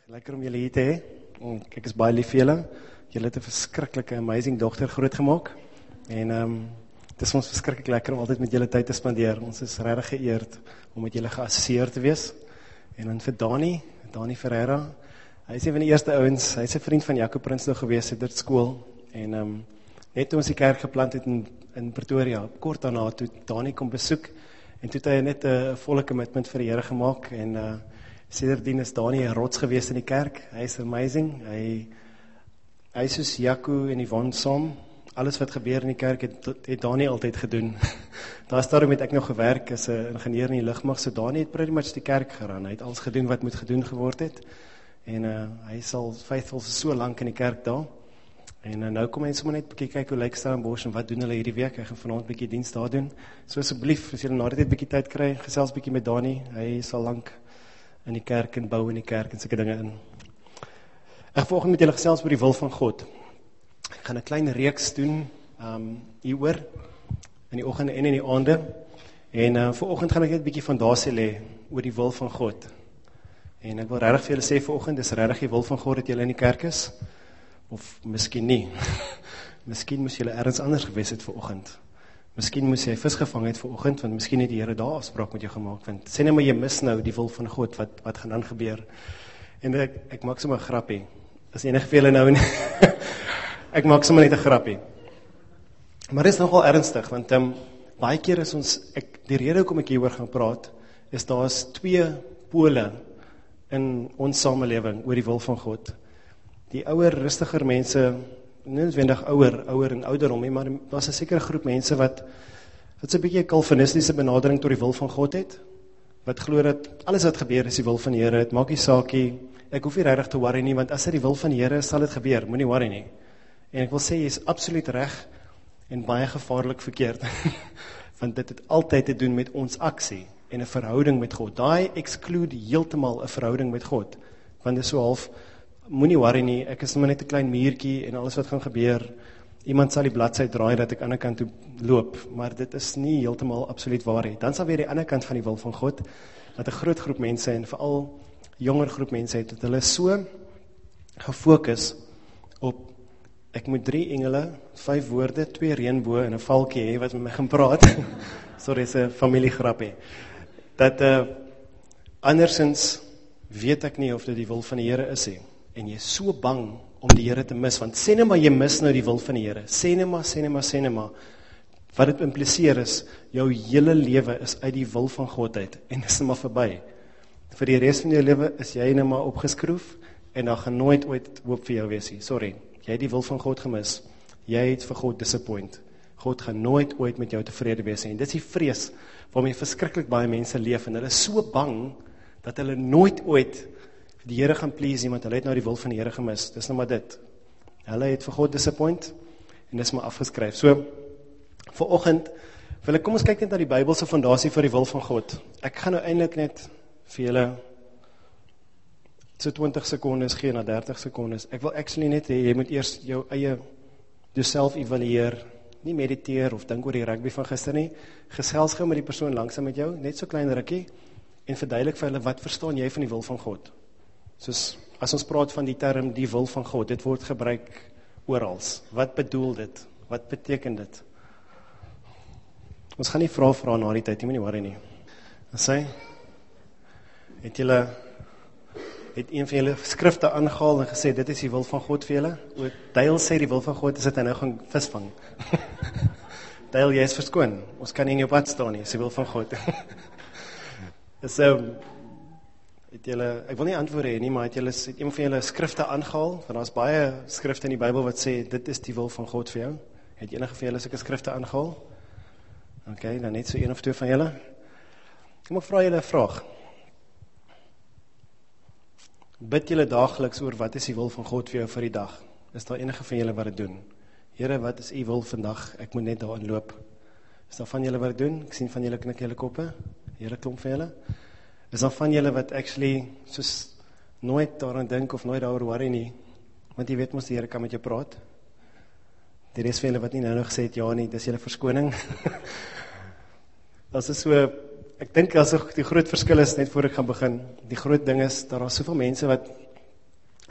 Lekker om julle hier te hê. Ek is baie lief vir julle. Julle het 'n verskriklike amazing dogter grootgemaak. En dit is ons verskriklik lekker om altyd met julle tyd te spandeer. Ons is regtig geëerd om met julle geassosieer te wees. En dan vir Dani Ferreira. Hy is een van die eerste ouens. Hy's 'n vriend van Jaco Prinsloo gewees het dit skool. En net toe ons die kerk geplant het in Pretoria, kort daarna toe Dani kom besoek en toe het hy net 'n volle commitment vir die Here gemaak en sedertdien is Dani 'n rots gewees in die kerk. Hy is amazing. Hy is soos Jaco en Yvonne saam. Alles wat gebeur in die kerk het Dani altyd gedoen. Daarom het ek nog gewerk as 'n ingenieur in die lugmag, so Dani het pretty much die kerk geran. Hy het alles gedoen wat moet gedoen geword het. En hy sal faithful so lank in die kerk daar. En nou kom hy sommer net bietjie kyk hoe lyk Stellenbosch en wat doen hulle hierdie week. Hy gaan vanaand bietjie diens daar doen. So asseblief, as julle na die tyd bietjie tyd kry, gesels bietjie met Dani. Hy sal lank in die kerk en bou in die kerk en sulke dinge in. Ek vanoggend met julle gesels oor die wil van God. Ek gaan 'n klein reeks doen hieroor in die oggende en in die aande. En vanoggend gaan ek net 'n bietjie fondasie lê oor die wil van God. En ek wil regtig vir julle sê vanoggend, dis regtig die wil van God dat julle in die kerk is. Of miskien nie. Miskien moes julle ergens anders gewees het vanoggend. Miskien moes jy vis gevang het vanoggend, want miskien het die Here daar afspraak met jou gemaak. Want sê net maar jy mis nou die wil van God, wat gaan dan gebeur? En ek maak sommer 'n grappie. As enige vir julle nou nie. Ek maak sommer net 'n grappie. Maar dit is nogal ernstig, want baie keer is die rede hoekom ek hieroor gaan praat, is daar's twee pole in ons samelewing oor die wil van God. Die ouer, rustiger mense, nie noodwendig ouer en ouderdom nie, maar daar's 'n sekere groep mense wat so 'n bietjie 'n kalvinistiese benadering tot die wil van God het, wat glo dat alles wat gebeur is die wil van die Here. Dit maak nie saak nie, ek hoef nie regtig te worry nie, want as dit die wil van die Here is, sal dit gebeur, moenie worry nie. En ek wil sê, jy is absoluut reg en baie gevaarlik verkeerd, want dit het altyd te doen met ons aksie en 'n verhouding met God. Daai exclude heeltemal 'n verhouding met God, want dit is so half, moenie worry nie, ek is maar net 'n klein muurtjie en alles wat gaan gebeur, iemand sal die bladsy draai dat ek aan die ander kant toe loop, maar dit is nie heeltemal absoluut waar nie. Dan sal weer die ander kant van die wil van God, dat 'n groot groep mense en veral jonger groep mense het, dat hulle so gefokus op, ek moet 3 engele, 5 woorde, 2 reënboë en 'n valkie hê wat met my gaan praat. Sorry, is 'n familiegrappie. Dat andersins weet ek nie of dit die wil van die Here is nie. En jy is so bang om die Here te mis, want sê net maar jy mis nou die wil van die Here. Sê net maar. Wat dit impliseer is, jou hele lewe is uit die wil van God uit, en dis net maar verby. Vir die res van jou lewe is jy net maar opgeskroef, en daar gaan nooit ooit hoop vir jou wees nie. Sorry, jy het die wil van God gemis. Jy het vir God disappoint. God gaan nooit ooit met jou tevrede wees nie. En dit is die vrees waarmee verskriklik baie mense leef, en hulle is so bang, dat hulle nooit ooit die Here gaan please iemand, hulle het nou die wil van die Here gemis, dis nou maar dit. Hulle het vir God disappoint, en dis maar afgeskryf. So, vanoggend, kom ons kyk net na die Bybelse fondasie vir die wil van God. Ek gaan nou eintlik net vir julle so 20 sekondes gee na 30 sekondes. Ek wil actually net hê, jy moet eers jou eie jouself evalueer, nie mediteer of dink oor die rugby van gister nie. Gesels gou met die persoon langsam met jou, net so klein rukkie, en verduidelik vir hulle, wat verstaan jy van die wil van God? Soos, as ons praat van die term, die wil van God, dit word gebruik orals. Wat bedoel dit? Wat beteken dit? Ons gaan nie vra na die tyd, jy moet nie worry nie. Sê, het een van julle skrifte aangehaal en gesê, dit is die wil van God vir julle? Dale sê die wil van God is dat hy nou gaan visvang. Dale, jy is verskoon. Ons kan nie in jou pad staan nie, is die wil van God. So, ek wil nie antwoord hê nie, maar het een van julle skrifte aangehaal? Want daar is baie skrifte in die Bybel wat sê, dit is die wil van God vir jou. Het enige van julle sulke skrifte aangehaal? Ok, dan net so 1 of 2 van julle. Ek mag vra julle 'n vraag. Bid julle daagliks oor wat is die wil van God vir jou vir die dag? Is daar enige van julle wat dit doen? Here, wat is u wil vandag? Ek moet net daarin loop. Is daar van julle wat dit doen? Ek sien van julle knik julle koppe. Here, klomp van julle. Is daar van julle wat actually soos nooit daaraan dink of nooit daaroor worry nie? Want jy weet mos die Here kan met jou praat. Die res van julle wat nie nou nog gesê het ja nie, dis julle verskoning. As is so, ek dink as die groot verskil is, net voor ek gaan begin, die groot ding is, daar is soveel mense wat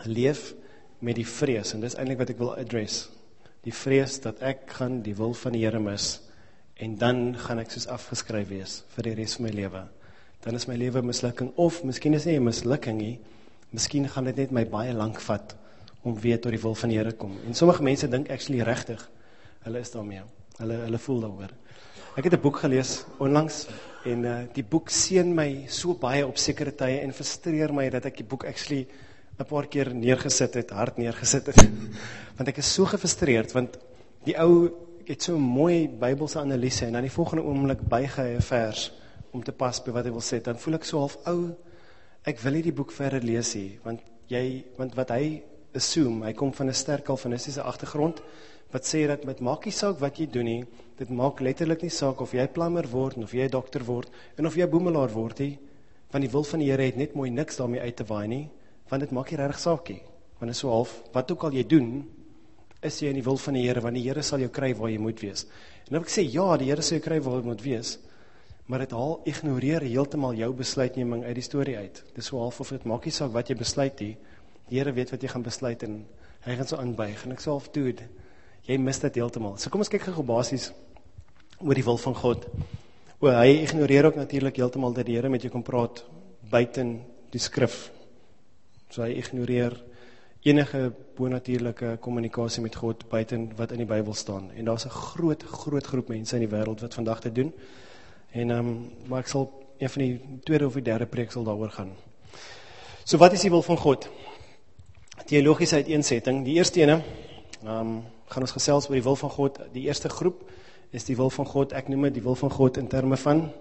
leef met die vrees, en dis eintlik wat ek wil address, die vrees dat ek gaan die wil van die Here mis, en dan gaan ek soos afgeskryf wees vir die res van my lewe. Dan is my lewe mislukking, of miskien is nie 'n mislukking nie, miskien gaan dit net my baie lank vat, om weer tot die wil van die Here kom. En sommige mense dink actually regtig, hulle is daarmee, hulle voel daaroor. Ek het 'n boek gelees onlangs, en die boek seën my so baie op sekere tye, en frustreer my dat ek die boek actually 'n paar keer neergesit het, hard neergesit het, want ek is so gefrustreerd, want die ou het so 'n mooi Bybelse analise, en dan die volgende oomblik buig hy 'n vers, om te pas by wat hy wil sê, dan voel ek so half, ek wil nie die boek verder lees nie, want wat hy assume, hy kom van 'n sterk kalvinistiese agtergrond, wat sê dat met maak nie saak wat jy doen nie, dit maak letterlik nie saak of jy plumber word, of jy dokter word, en of jy boemelaar word nie, want die wil van die Here het net mooi niks daarmee uit te waai nie, want dit maak nie regtig saak nie, want dit is so half, wat ook al jy doen, is jy in die wil van die Here, want die Here sal jou kry waar jy moet wees. En dan ek sê, ja, die Here sal jou kry waar jy moet wees, maar dit ignoreer heeltemal jou besluitneming uit die storie uit. Dit is so half of dit maak nie saak wat jy besluit nie, die Here weet wat jy gaan besluit, en hy gaan so aanbuig, en ek sê half, dude, jy mis dit heeltemal. So kom ons kyk gou basies oor die wil van God. Hy ignoreer ook natuurlik heeltemal dat die Here met jou kan praat buiten die skrif. So hy ignoreer enige bonatuurlike kommunikasie met God buiten wat in die Bybel staan. En daar's 'n groot groep mense in die wêreld wat vandag dit doen. En maar ek sal een van die tweede of die derde preek sal daaroor gaan. So wat is die wil van God? Teologiese uiteensetting. Die eerste ene, gaan ons gesels oor die wil van God. Die eerste groep is die wil van God. Ek noem dit die wil van God in terme van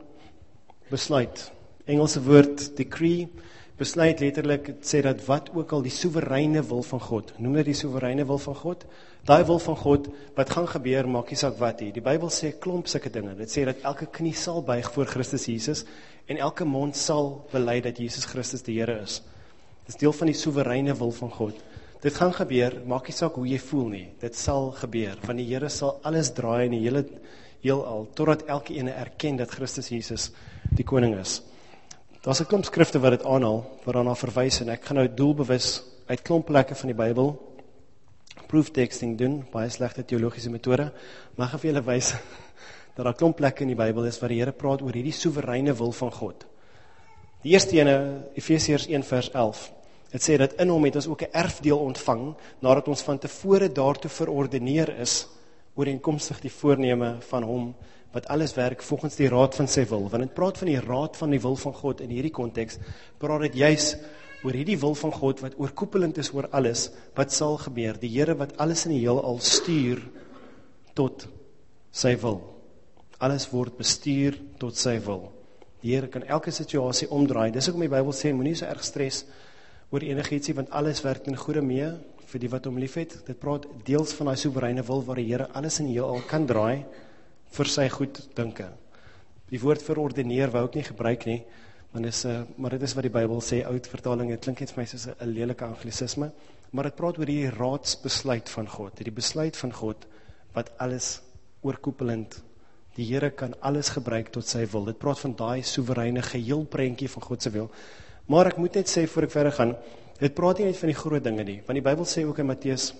besluit. Engelse woord decree, besluit letterlik, het sê dat wat ook al die soewereine wil van God, noem dit die soewereine wil van God, daai wil van God, wat gaan gebeur, maak nie saak wat nie. Die Bybel sê klomp sulke dinge, dit sê dat elke knie sal buig voor Christus Jesus, en elke mond sal bely dat Jesus Christus die Here is. Dit is deel van die soewereine wil van God. Dit gaan gebeur, maak nie saak hoe jy voel nie, dit sal gebeur, want die Here sal alles draai in die hele heelal, totdat elke ene erken dat Christus Jesus die koning is. Daar's 'n klomp skrifte wat dit aanhaal, wat daarna verwys, en ek gaan nou doelbewus uit klomp plekke van die Bybel proof texting doen, baie slegte teologiese metode, maar ek gaan vir julle wys dat daar klomp plekke in die Bybel is waar die Here praat oor hierdie soewereine wil van God. Die eerste ene, Efesiërs 1 vers 11, het sê dat in hom het ons ook 'n erfdeel ontvang, nadat ons van tevore daartoe verordeneer is, ooreenkomstig die voorneme van hom, wat alles werk volgens die raad van sy wil. Want het praat van die raad van die wil van God in hierdie konteks, praat het juis oor hierdie wil van God, wat oorkoepelend is oor alles, wat sal gebeur. Die Here wat alles in die heelal stuur tot sy wil. Alles word bestuur tot sy wil. Die Here kan elke situasie omdraai. Dis ook om die Bybel sê, moenie so erg stres oor enigiets nie, want alles werk in goeie mee vir die wat hom liefhet. Dit praat deels van daai soewereine wil waar die Here alles in die heelal kan draai vir sy goed dinke. Die woord verordeneer wou ek nie gebruik nie, maar dit is wat die Bybel sê, oud vertaling, het klink net vir my soos 'n lelike anglisisme, maar dit praat oor die raadsbesluit van God, die besluit van God, wat alles oorkoepelend, die Here kan alles gebruik tot sy wil. Dit praat van daai soewereine geheel prentjie van God se wil. Maar ek moet net sê, voor ek verder gaan, dit praat nie net van die groot dinge nie, want die Bybel sê ook in Matteus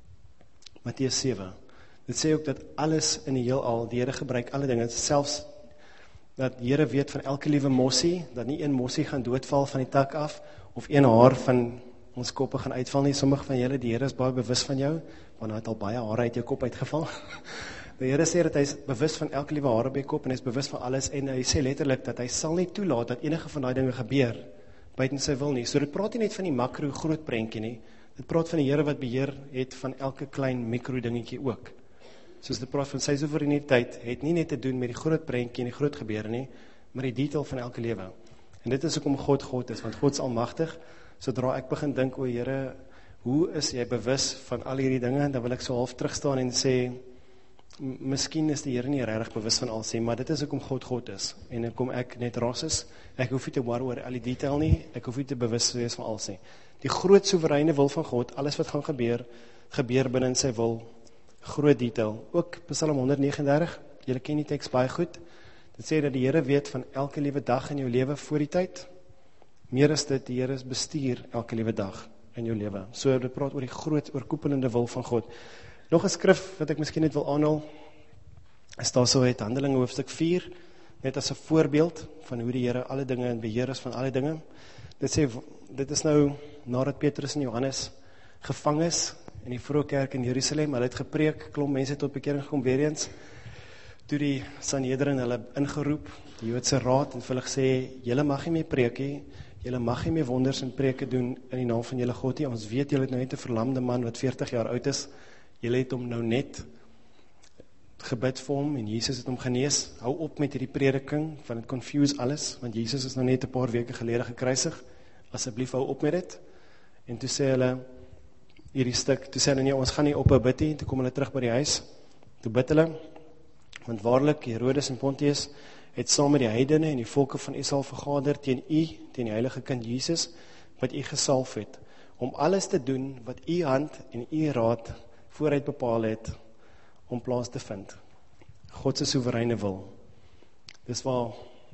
7, dit sê ook dat alles in die heelal, die Here gebruik alle dinge, selfs dat die Here weet van elke liewe mossie, dat nie een mossie gaan doodval van die tak af, of een haar van ons koppe gaan uitval nie. Sommige van julle, die Here is baie bewus van jou, want hy het al baie hare uit jou kop uitgeval. Die Here sê dat hy is bewus van elke liewe hare by jou kop, en hy is bewus van alles, en hy sê letterlik dat hy sal nie toelaat dat enige van die dinge gebeur, buiten sy wil nie. So dit praat nie net van die makro groot prentjie nie, dit praat van die Here wat beheer het van elke klein mikro dingetjie ook. Soos dit praat van sy soevereiniteit, het nie net te doen met die groot prentjie en die groot gebeure nie, maar die detail van elke lewe. En dit is hoekom God is, want God is almagtig. Sodra ek begin dink, o Here, hoe is jy bewus van al hierdie dinge, dan wil ek so half terugstaan en sê, miskien is die Here nie regtig bewus van alles nie, maar dit is hoekom God is. En hoekom ek net ras is, ek hoef nie te worry oor al die detail nie, ek hoef nie te bewus wees van alles nie. Die groot soewereine wil van God, alles wat gaan gebeur, gebeur binne sy wil, groot detail. Ook Psalm 139, julle ken die teks baie goed, dit sê dat die Here weet van elke liewe dag in jou lewe voor die tyd, meer is dit, die Here bestuur elke liewe dag in jou lewe. So dit praat oor die groot oorkoepelende wil van God. Nog 'n skrif wat ek miskien net wil aanhaal, is daar so uit Handelinge hoofstuk 4, net as 'n voorbeeld van hoe die Here alle dinge in beheer is van alle dinge. Dit sê, dit is nou nadat Petrus en Johannes gevang is in die vroeë kerk in Jerusalem, hulle het gepreek, klomp mense tot bekering gekom weer eens, toe die Sanhedrin hulle ingeroep, die Joodse raad, en vir hulle gesê, julle mag nie meer preek nie, julle mag nie meer wonders en preke doen in die naam van julle God nie, ons weet julle het nou net 'n verlamde man wat 40 jaar oud is, julle het hom nou net gebid vir hom, en Jesus het hom genees, hou op met hierdie prediking, want het confuse alles, want Jesus is nou net 'n paar weke gelede gekruisig, asseblief hou op met dit, en toe sê hulle, hierdie stuk, toe sê hulle, nee, ons gaan nie ophou bid nie, toe kom hulle terug by die huis, toe bid hulle, want waarlik, Herodes en Pontius, het saam met die heidene en die volke van Israel vergader teen die heilige kind Jesus, wat u gesalf het, om alles te doen, wat u hand en u raad vooruit bepaal het, om plaas te vind. God se soewereine wil. Dis waar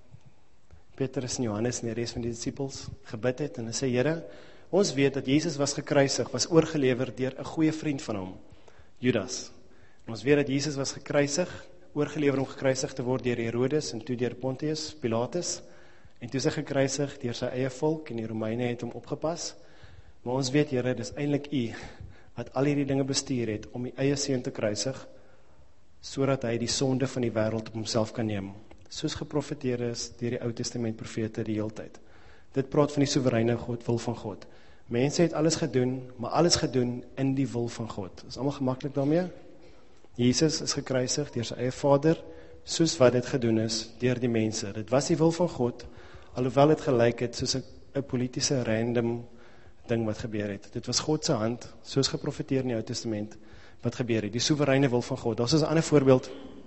Petrus en Johannes en die res van die disciples gebid het, en hulle sê, Here, ons weet dat Jesus was gekruisig, was oorgelewer deur 'n goeie vriend van hom, Judas. En ons weet dat Jesus was gekruisig, oorgelewer om gekruisig te word deur Herodes, en toe deur Pontius Pilatus, en toe is hy gekruisig deur sy eie volk, en die Romeine het hom opgepas, maar ons weet, Here, dis eintlik u, wat al hierdie dinge bestuur het, om die eie seun te kruisig, sodat hy die sonde van die wêreld op homself kan neem, soos geprofeteer is deur die Ou Testament profete die heeltyd. Dit praat van die soewereine wil van God. Mense het alles gedoen, maar alles gedoen in die wil van God. Is allemaal gemaklik daarmee? Jesus is gekruisig deur sy eie Vader, soos wat dit gedoen is deur die mense. Dit was die wil van God, alhoewel dit gelyk het soos 'n politiese random ding wat gebeur het. Dit was God se hand, soos geprofeteer in die Ou Testament, wat gebeur het, die soewereine wil van God. Daar is 'n ander voorbeeld,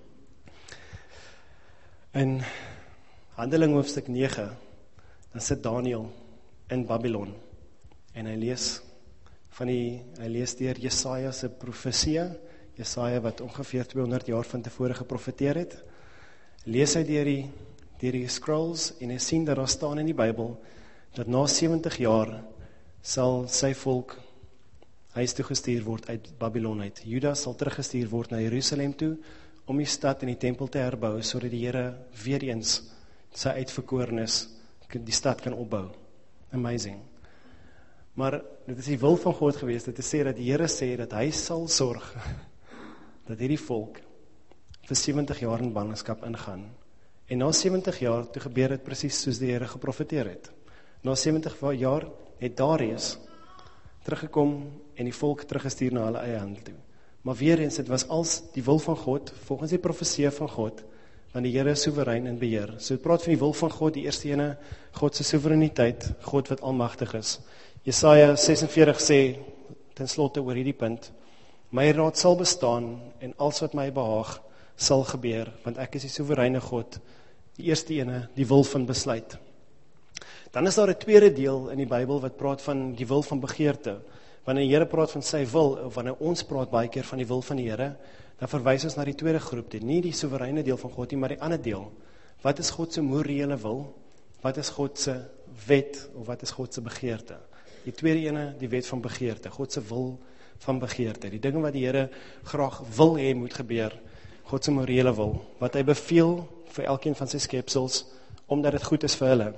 in Handelinge hoofstuk 9, dan sit Daniel in Babylon, en hy lees deur Jesaja se profesie, Jesaja wat ongeveer 200 jaar van tevore geprofeteer het, lees hy deur die scrolls, en hy sien dat daar staan in die Bybel, dat na 70 jaar sal sy volk huis toe gestuur word uit Babylon uit. Judas sal teruggestuur word na Jerusalem toe, om die stad en die tempel te herbou, sodat die Here weer eens sy uitverkorenes die stad kan opbou. Amazing. Maar dit is die wil van God gewees, dit is sê dat die Here sê, dat hy sal sorg, dat hierdie volk vir 70 jaar in ballingskap ingaan. En na 70 jaar, toe gebeur dit presies soos die Here geprofeteer het. Na 70 jaar het Darius teruggekom en die volk teruggestuur na hulle eie hand toe. Maar weer eens, dit was als die wil van God, volgens die profesie van God, want die Here is soewerein in beheer. So het praat van die wil van God, die eerste ene, God se soewereiniteit, God wat almagtig is. Jesaja 46 sê, ten slotte oor hierdie punt, my raad sal bestaan, en alles wat my behaag, sal gebeur, want ek is die soewereine God, die eerste ene, die wil van besluit. Dan is daar 'n tweede deel in die Bybel, wat praat van die wil van begeerte. Wanneer die Here praat van sy wil, of wanneer ons praat baie keer van die wil van die Here, dan verwys ons na die tweede groep, nie die soewereine deel van God nie, maar die ander deel. Wat is God se morele wil? Wat is God se wet, of wat is God se begeerte? Die tweede ene, die wet van begeerte, God se wil van begeerte, die dinge wat die Here graag wil hê moet gebeur, God se morele wil, wat hy beveel vir elkeen van sy skepsels, omdat dit goed is vir hulle.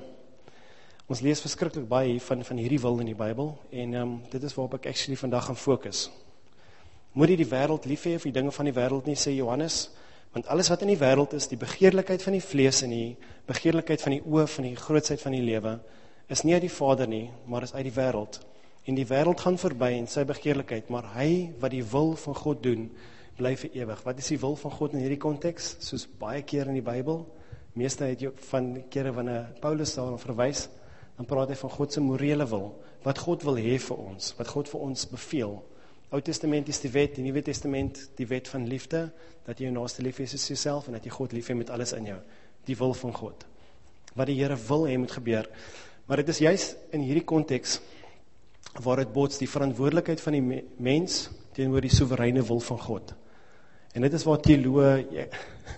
Ons lees verskriklik baie van hierdie wil in die Bybel, en dit is waarop ek actually vandag gaan fokus. Moet jy die wêreld lief hê, of die dinge van die wêreld nie, sê Johannes, want alles wat in die wêreld is, die begeerlikheid van die vlees en die begeerlikheid van die oë, van die grootsheid van die lewe, is nie uit die Vader nie, maar is uit die wêreld. En die wêreld gaan verby in sy begeerlikheid, maar hy wat die wil van God doen, bly vir ewig. Wat is die wil van God in hierdie konteks? Soos baie keer in die Bybel, meeste het jy van kere wanneer Paulus daarna verwys, dan praat hy van God se morele wil, wat God wil hê vir ons, wat God vir ons beveel. Ou Testament is die wet, die Nuwe Testament die wet van liefde, dat jy jou naaste lief hê soos jouself, en dat jy God lief hê met alles in jou, die wil van God, wat die Here wil hê moet gebeur. Maar dit is juist in hierdie konteks, waar dit bots, die verantwoordelikheid van die mens, teenoor die soewereine wil van God. En dit is waar teoloë,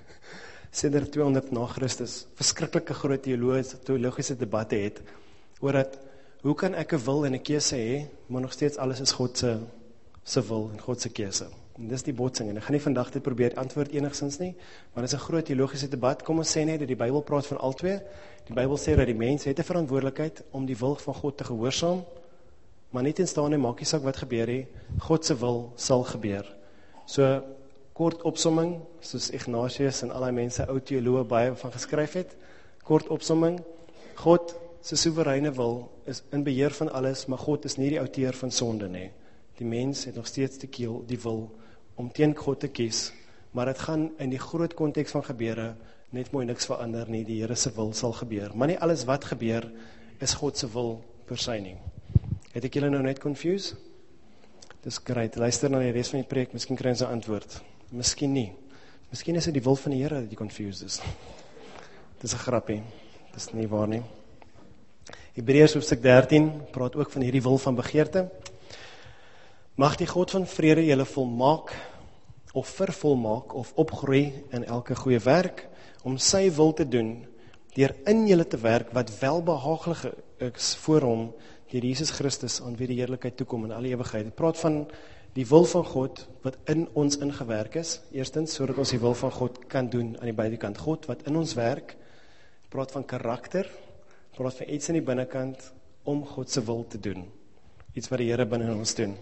sedert 200 na Christus, verskriklike groot teologiese debatte het, oor dat hoe kan ek 'n wil en 'n keuse hê, maar nog steeds alles is God se wil en God se keuse? En dis die botsing, en ek gaan nie vandag dit probeer antwoord enigsins nie, maar dis 'n groot teologiese debat. Kom ons sê net dat die Bybel praat van al twee. Die Bybel sê dat die mens het 'n verantwoordelikheid om die wil van God te gehoorsaam, maar nie tenstaan en maak nie saak wat gebeur nie, God se wil sal gebeur. So, kort opsomming, soos Ignatius en al die mense, ou teoloë baie van geskryf het, kort opsomming, God se soewereine wil is in beheer van alles, maar God is nie die outeur van sonde nie. Die mens het nog steeds die wil om teen God te kies, maar het gaan in die groot konteks van gebeure net mooi niks verander nie, die Here se wil sal gebeur. Maar nie alles wat gebeur is God se wil per se nie. Het ek julle nou net confused? Dis great, luister na die res van die preek, miskien kry ons 'n antwoord. Miskien nie. Miskien is dit die wil van die Here dat jy confused is. Dis 'n grappie, dis nie waar nie. Hebreërs hoofstuk 13 praat ook van hierdie wil van begeerte. Mag die God van vrede julle volmaak, of vervolmaak, of opgroei in elke goeie werk, om sy wil te doen, deur in julle te werk, wat welbehaaglik is voor hom, deur Jesus Christus, aan wie die heerlikheid toekom in alle ewigheid. Het praat van die wil van God, wat in ons ingewerk is, eerstens, sodat ons die wil van God kan doen aan die buitekant. God, wat in ons werk, praat van karakter, praat van iets in die binnekant, om God se wil te doen. Iets wat die Here binne ons doen.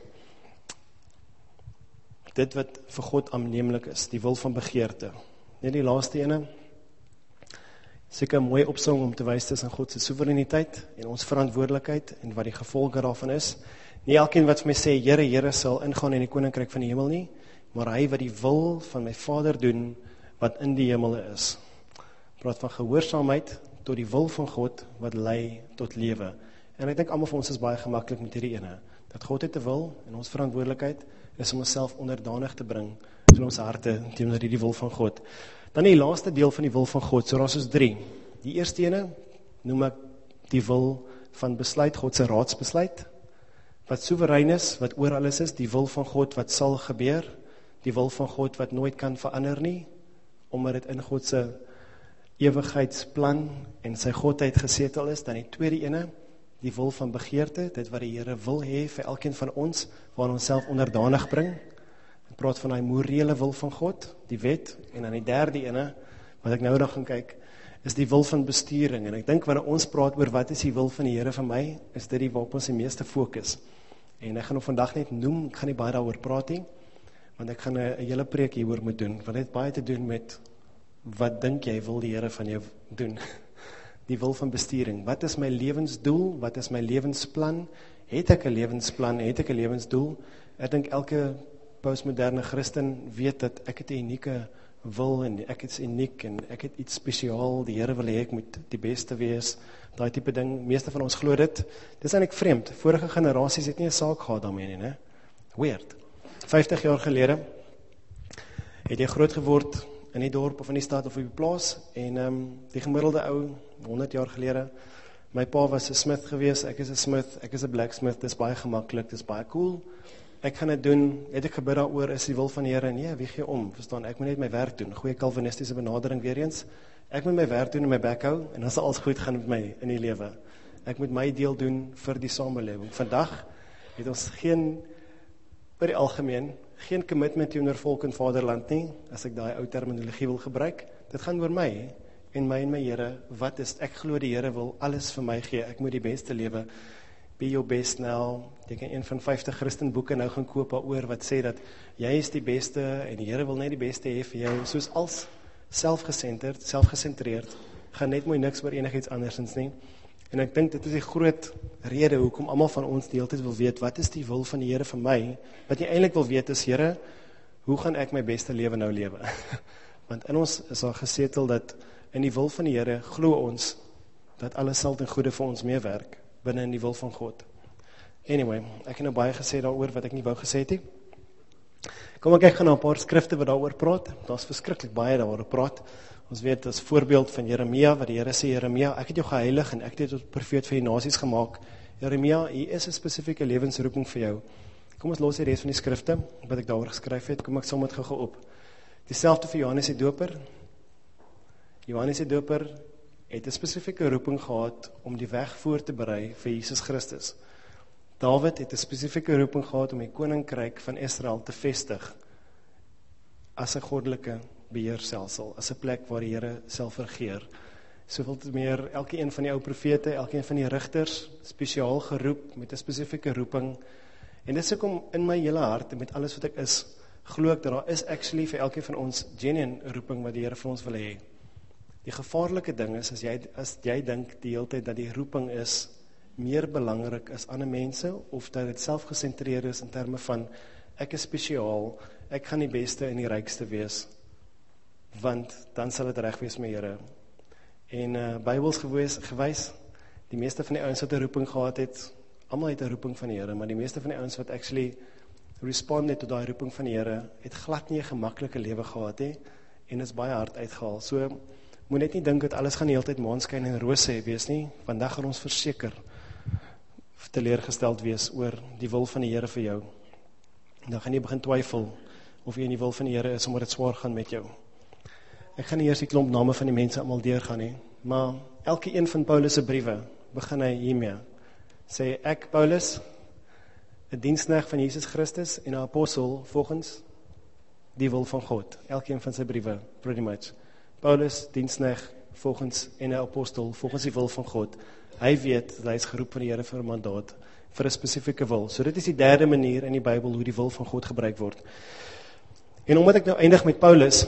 Dit wat vir God aanneemlik is, die wil van begeerte. Net die laaste ene, seker 'n mooi opsomming om te wys tussen God se soewereiniteit en ons verantwoordelikheid en wat die gevolge daarvan is. Nie elkeen wat vir my sê, Here, Here sal ingaan in die koninkryk van die hemel nie, maar hy wat die wil van my Vader doen, wat in die hemele is. Praat van gehoorsaamheid tot die wil van God, wat lei tot lewe. En ek dink almal van ons is baie gemaklik met hierdie ene, dat God het 'n wil, en ons verantwoordelikheid is om onsself onderdanig te bring, in ons harte, teenoor die wil van God. Dan die laaste deel van die wil van God, so daar is 3. Die eerste ene, noem ek die wil van besluit, God se raadsbesluit, wat soewerein is, wat oor alles is, die wil van God wat sal gebeur, die wil van God wat nooit kan verander nie, omdat dit in God se ewigheidsplan en sy godheid gesetel is. Dan die tweede ene, die wil van begeerte, dit wat die Here wil hê vir elkeen van ons, waar ons self onderdanig bring. Ek praat van die morele wil van God, die wet, en dan die derde ene, wat ek nou nog gaan kyk, is die wil van besturing. En ek dink wanneer ons praat oor wat is die wil van die Here vir my, is dit die waarop ons die meeste fokus. En ek gaan hom vandag net noem, ek gaan nie baie daaroor praat nie, want ek gaan 'n hele preek hieroor moet doen, want dit het baie te doen met, wat dink jy wil die Here van jou doen? Die wil van besturing. Wat is my lewensdoel? Wat is my lewensplan? Het ek 'n lewensplan? Het ek 'n lewensdoel? Ek dink elke postmoderne Christen weet dat ek het 'n unieke wil, en ek is uniek, en ek het iets spesiaal, die Here wil hê ek moet die beste wees, daai tipe ding, meeste van ons glo dit. Dis eintlik vreemd, vorige generasies het nie 'n saak gehad daarmee nie, né? Weird. 50 jaar gelede het jy groot geword in die dorp of in die stad of op die plaas, en die gemiddelde ou, 100 jaar gelede, my pa was 'n smith gewees, ek is 'n smith, ek is 'n blacksmith, dis baie gemaklik, dis baie cool, ek gaan dit doen, het ek gebid daaroor, is die wil van die Here, nee, wie gee om, verstaan, ek moet net my werk doen, goeie Calvinistiese benadering weer eens, ek moet my werk doen en my bek hou, en dan sal alles goed gaan met my in die lewe, ek moet my deel doen vir die samelewing. Vandag het ons geen, oor die algemeen, geen commitment teenoor volk en vaderland nie, as ek daai ou terminologie wil gebruik, dit gaan oor my, en my Here, wat is, ek glo die Here wil alles vir my gee, ek moet die beste lewe, be your best now, jy kan een van 50 Christenboeke nou gaan koop oor, wat sê dat, jy is die beste, en die Here wil net die beste hê vir jou, soos als selfgecentreerd, gaan net mooi niks oor enigiets andersins nie, en ek dink dit is die groot rede, hoekom almal van ons die hele tyd wil weet, wat is die wil van die Here vir my, wat jy eintlik wil weet is, Here, hoe gaan ek my beste lewe nou lewe, want in ons is al gesetel dat, in die wil van die Here, glo ons, dat alles sal ten goede vir ons meewerk, binne in die wil van God. Anyway, ek het nou baie gesê daaroor, wat ek nie wou gesê het nie. Kom ek kyk na 'n paar skrifte wat daaroor praat, daar is verskriklik baie daaroor praat, ons weet, as voorbeeld van Jeremia, wat die Here sê, Jeremia, ek het jou geheilig, en ek het jou tot profeet vir die nasies gemaak, Jeremia, hier is 'n spesifieke lewensroeping vir jou. Kom ons los die res van die skrifte, wat ek daaroor geskryf het, kom ek som dit gou op. Dieselfde vir Johannes die Doper. Johannes die Doper het 'n spesifieke roeping gehad om die weg voor te berei vir Jesus Christus. Dawid het 'n spesifieke roeping gehad om die koninkryk van Israel te vestig as 'n goddelike beheerstelsel, as 'n plek waar die Here self regeer. Soveel te meer, elkeen van die ou profete, elkeen van die rigters, spesiaal geroep met 'n spesifieke roeping. En dis hoekom in my hele hart en met alles wat ek is, glo ek dat daar is actually vir elkeen van ons genuine roeping wat die Here vir ons wil hê. Die gevaarlike ding is, as jy dink die hele tyd dat die roeping is meer belangrik as ander mense, of dat dit selfgesentreerd is in terme van, ek is spesiaal, ek gaan die beste en die rykste wees, want dan sal dit reg wees met Here. En Bybels gewys, die meeste van die ouens wat 'n roeping gehad het, almal het 'n roeping van die Here, maar die meeste van die ouens wat actually respond het tot daai roeping van die Here, het glad nie 'n gemaklike lewe gehad he, en is baie hard uitgehaal. So, moet net nie dink dat alles gaan die hele tyd maanskyn en rose wees nie. Vandag gaan ons verseker teleurgesteld wees oor die wil van die Here vir jou. En dan gaan jy begin twyfel of jy in die wil van die Here is, omdat dit swaar gaan met jou. Ek gaan nie eers die klomp name van die mense almal deurgaan nie, maar elke een van Paulus se briewe begin hy hiermee. Sê ek, Paulus, 'n diensknegt van Jesus Christus en 'n apostel volgens die wil van God. Elkeen van sy briewe, pretty much. Paulus, diensknegt volgens en 'n apostel volgens die wil van God. Hy weet dat hy is geroep van die Here vir 'n mandaat, vir 'n spesifieke wil. So dit is die derde manier in die Bybel hoe die wil van God gebruik word. En omdat ek nou eindig met Paulus,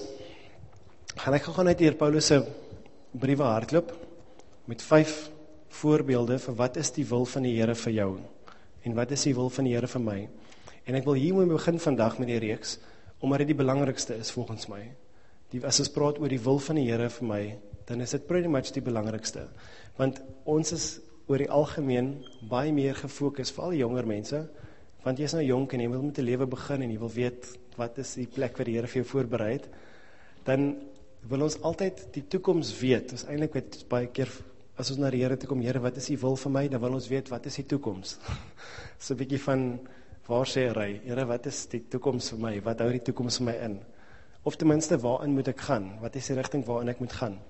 gaan ek gou net hier Paulus se briewe hardloop met 5 voorbeelde vir wat is die wil van die Here vir jou en wat is die wil van die Here vir my. En ek wil hiermee begin vandag met die reeks, omdat dit die belangrikste is volgens my. As ons praat oor die wil van die Here vir my, dan is dit pretty much die belangrikste. Want ons is oor die algemeen baie meer gefokus, veral jonger mense, want jy is nou jonk en jy wil met 'n lewe begin en jy wil weet wat is die plek wat die Here vir jou voorberei het, dan wil ons altyd die toekoms weet. Dis eintlik wat baie keer, as ons na die Here toe kom, Here, wat is die wil vir my? Dan wil ons weet, wat is die toekoms? So 'n bietjie van, waar sê ry? Here, wat is die toekoms vir my? Wat hou die toekoms vir my in? Of ten minste, waarin moet ek gaan? Wat is die rigting waarin ek moet gaan?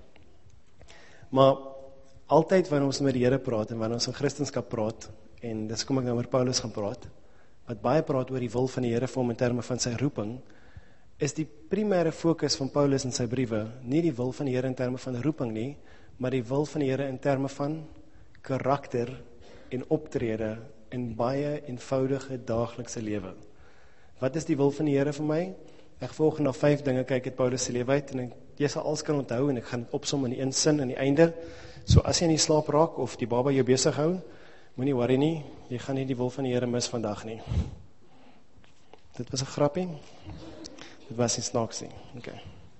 Maar altyd wanneer ons met die Here praat en wanneer ons in Christendom praat, en dis kom ek nou oor Paulus gaan praat, wat baie praat oor die wil van die Here vir hom in terme van sy roeping, is die primêre fokus van Paulus in sy briewe nie die wil van die Here in terme van roeping nie, maar die wil van die Here in terme van karakter en optrede in baie eenvoudige daaglikse lewe. Wat is die wil van die Here vir my? Ek volg na 5 dinge kyk uit Paulus se lewe uit, en jy sal alles kan onthou, en ek gaan dit opsom in die een sin aan die einde. So as jy in die slaap raak, of die baba jou besig hou, moenie worry nie, jy gaan nie die wil van die Here mis vandag nie. Dit was 'n grappie. Dit was nie snaaks nie. Okay.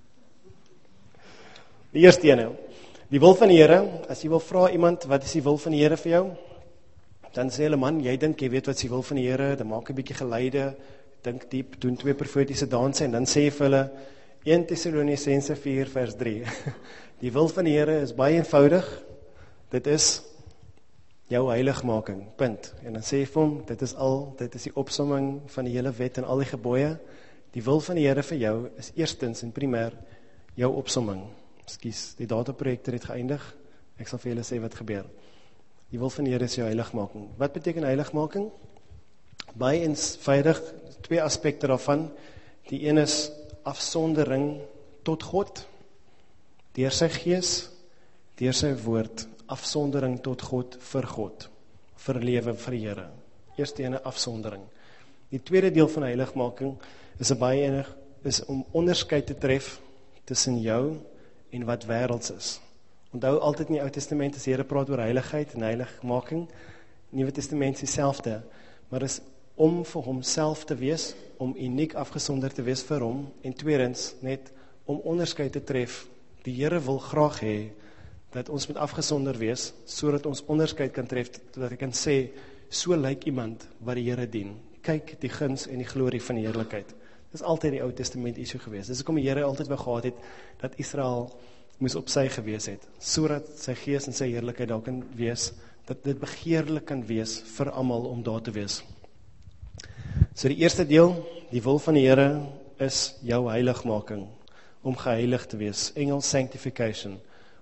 Die eerste ene, die wil van die Here. As jy wil vra iemand, wat is die wil van die Here vir jou? Dan sê hulle, man, jy dink jy weet wat is die wil van die Here, dan maak 'n bietjie geleide, dink diep, doen 2 profetiese danse, en dan sê jy vir hulle, 1 Tessalonisense 4 vers 3. Die wil van die Here is baie eenvoudig. Dit is jou heiligmaking, punt. En dan sê jy vir hom, dit is die opsomming van die hele wet en al die gebooie. Die wil van die Here vir jou is eerstens en primêr jou opsomming. Ekskuus, die dataprojektor het geëindig. Ek sal vir julle sê wat gebeur. Die wil van die Here is jou heiligmaking. Wat beteken heiligmaking? Baie eenvoudig, 2 aspekte daarvan. Die een is afsondering tot God, deur sy gees, deur sy woord, afsondering tot God, vir lewe, vir die Here. Eerste ene, afsondering. Die tweede deel van heiligmaking is om onderskeid te tref tussen jou en wat wêrelds is. Onthou altyd in die Ou Testament as die Here praat oor heiligheid en heiligmaking, Nuwe Testament is dieselfde, maar is om vir homself te wees, om uniek afgesonder te wees vir hom, en tweedens net om onderskeid te tref. Die Here wil graag hê dat ons moet afgesonder wees, sodat ons onderskeid kan tref, dat ek kan sê, so lyk iemand wat die Here dien. Kyk die guns en die glorie van die heerlikheid. Dit is altyd die Ou Testament issue gewees. Dis hoekom die Here altyd wou gehad het, dat Israel moes op sy gewees het, sodat sy gees en sy heerlikheid daar kan wees, dat dit begeerlik kan wees vir almal om daar te wees. So die eerste deel, die wil van die Here is jou heiligmaking, om geheilig te wees, Engels sanctification,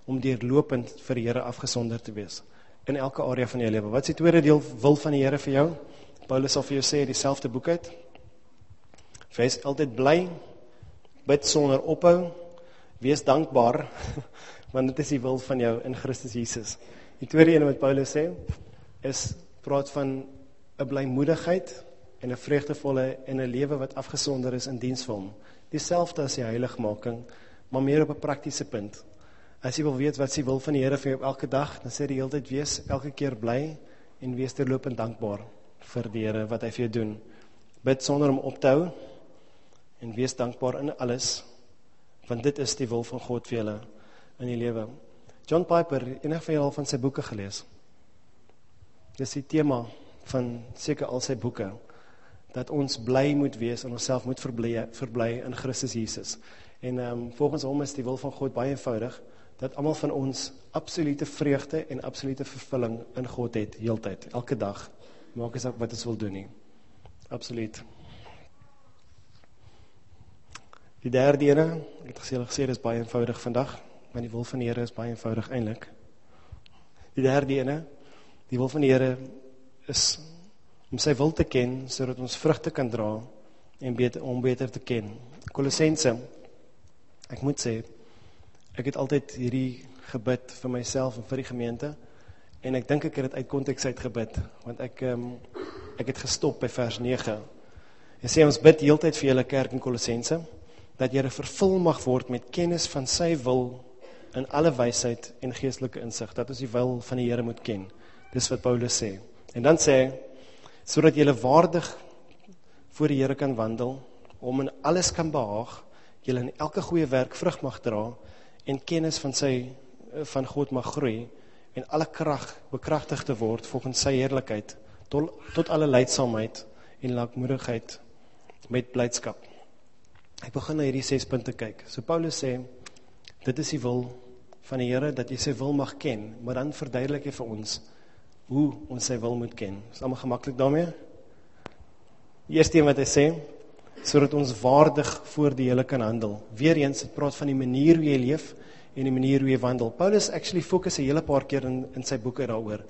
om deurlopend vir die Here afgesonder te wees, in elke area van jou lewe. Wat is die tweede deel wil van die Here vir jou? Paulus sal vir jou sê, dieselfde boek uit, wees altyd bly, bid sonder ophou, wees dankbaar, want dit is die wil van jou in Christus Jesus. Die tweede ene wat Paulus sê, praat van 'n blymoedigheid en 'n vreugdevolle en 'n lewe wat afgesonder is in diens vir hom. Dieselfde as die heiligmaking, maar meer op 'n praktiese punt. As jy wil weet wat die wil van die Here vir jou elke dag, dan sê die hele tyd wees elke keer bly en wees terlopend dankbaar vir die Here wat hy vir jou doen. Bid sonder om op te hou en wees dankbaar in alles, want dit is die wil van God vir julle in die lewe. John Piper, enig van julle al van sy boeke gelees? Dis die tema van seker al sy boeke, dat ons bly moet wees en onsself moet verbly in Christus Jesus. En volgens hom is die wil van God baie eenvoudig, dat almal van ons absolute vreugde en absolute vervulling in God het, heeltyd, elke dag, maak as wat ons wil doen nie. Absoluut. Die derde ene, ek het gesê, dit is baie eenvoudig vandag, want die wil van die Here is baie eenvoudig eintlik. Die derde ene, die wil van die Here is om sy wil te ken, sodat ons vrugte kan dra en om beter te ken. Kolossense, ek moet sê, ek het altyd hierdie gebid vir myself en vir die gemeente, en ek dink ek het dit uit konteks uit gebid, want ek het gestop by vers 9. En sê ons bid heeltyd vir julle kerk in Kolossense, dat julle vervul mag word met kennis van sy wil in alle wysheid en geestelike insig, dat ons die wil van die Here moet ken. Dis wat Paulus sê. En dan sê hy, sodat julle waardig voor die Here kan wandel, om in alles kan behaag, julle in elke goeie werk vrug mag dra, en kennis van God mag groei, en alle krag bekragtig te word, volgens sy heerlikheid, tot alle leidsaamheid en lankmoedigheid met blydskap. Ek begin na hierdie 6 punte kyk. So Paulus sê, dit is die wil van die Here, dat jy sy wil mag ken, maar dan verduidelik hy vir ons, hoe ons sy wil moet ken. Is allemaal gemaklik daarmee? Die eerste een wat hy sê, sodat ons waardig voor die Here kan handel. Weereens, het praat van die manier hoe jy leef, en die manier hoe jy wandel. Paulus actually focus 'n hele paar keer in sy boeke daaroor.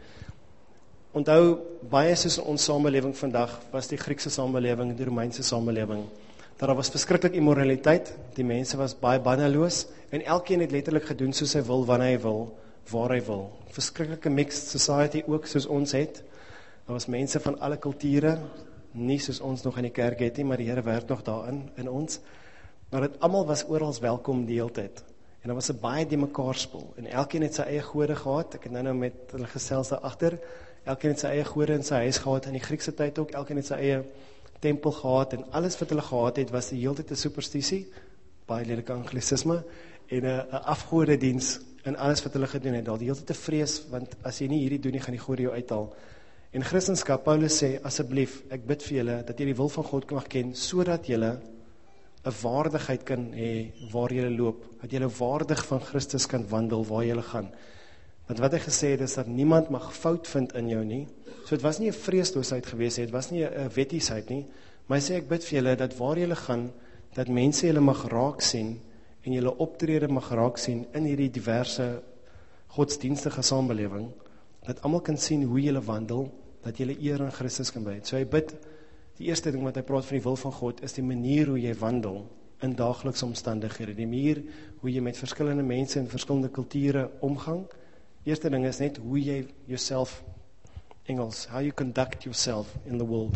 Onthou, baie soos in ons samelewing vandag, was die Griekse samelewing, die Romeinse samelewing. Daar was verskriklik immoraliteit, die mense was baie banneloos, en elkeen het letterlik gedoen soos hy wil, wanneer hy wil, waar hy wil. Verskriklike mixed society ook, soos ons het. Daar was mense van alle kulture, nie soos ons nog in die kerk het nie, maar die Here werk nog daarin, in ons. Maar dit almal was orals welkom die hele tyd. En daar was 'n baie die mekaar spul, en elkeen het sy eie gode gehad, ek het nou met hulle gesels daar agter, elkeen het sy eie gode in sy huis gehad, in die Griekse tyd ook, elkeen het sy eie tempel gehad, en alles wat hulle gehad het, was die hele tyd 'n superstisie, baie lelike anglisisme, en 'n afgodediens, in alles wat hulle gedoen het, al die hele tyd te vrees, want as jy nie hierdie doen, nie gaan die gode jou uithaal. En Christendom, Paulus sê, asseblief, ek bid vir julle, dat jy die wil van God mag ken, sodat julle 'n waardigheid kan hê waar julle loop, dat julle waardig van Christus kan wandel waar julle gaan. Want wat hy gesê het is dat niemand mag fout vind in jou nie. So dit was nie 'n vreesloosheid gewees het, was nie 'n wettiesheid nie, maar hy sê ek bid vir julle dat waar julle gaan, dat mense julle mag raak sien en julle optrede mag raak sien in hierdie diverse godsdienstige samelewing, dat almal kan sien hoe julle wandel, dat julle eer aan Christus kan bid. So hy bid, die eerste ding wat hy praat van die wil van God, is die manier hoe jy wandel in daaglikse omstandighede, die manier hoe jy met verskillende mense en verskillende kulture omgang. Eerste ding is net hoe jy yourself, Engels, how you conduct yourself in the world.